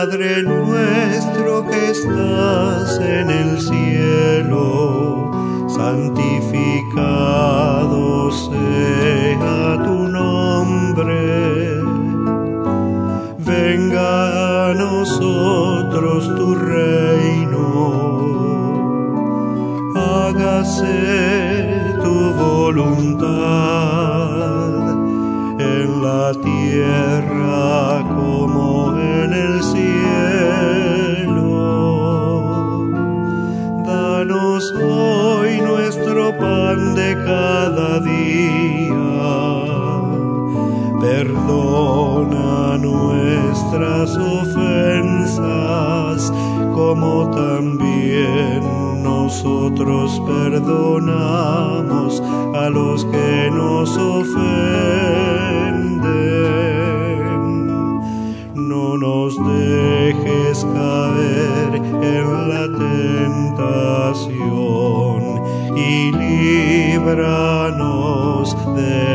Padre nuestro que estás en el cielo, santificado sea tu nombre. Venga a nosotros tu reino, hágase tu voluntad en la tierra como en el cielo. Danos hoy nuestro pan de cada día, perdona nuestras ofensas como también nosotros perdonamos a los que nos ofenden. No nos dejes caer en la tentación y líbranos de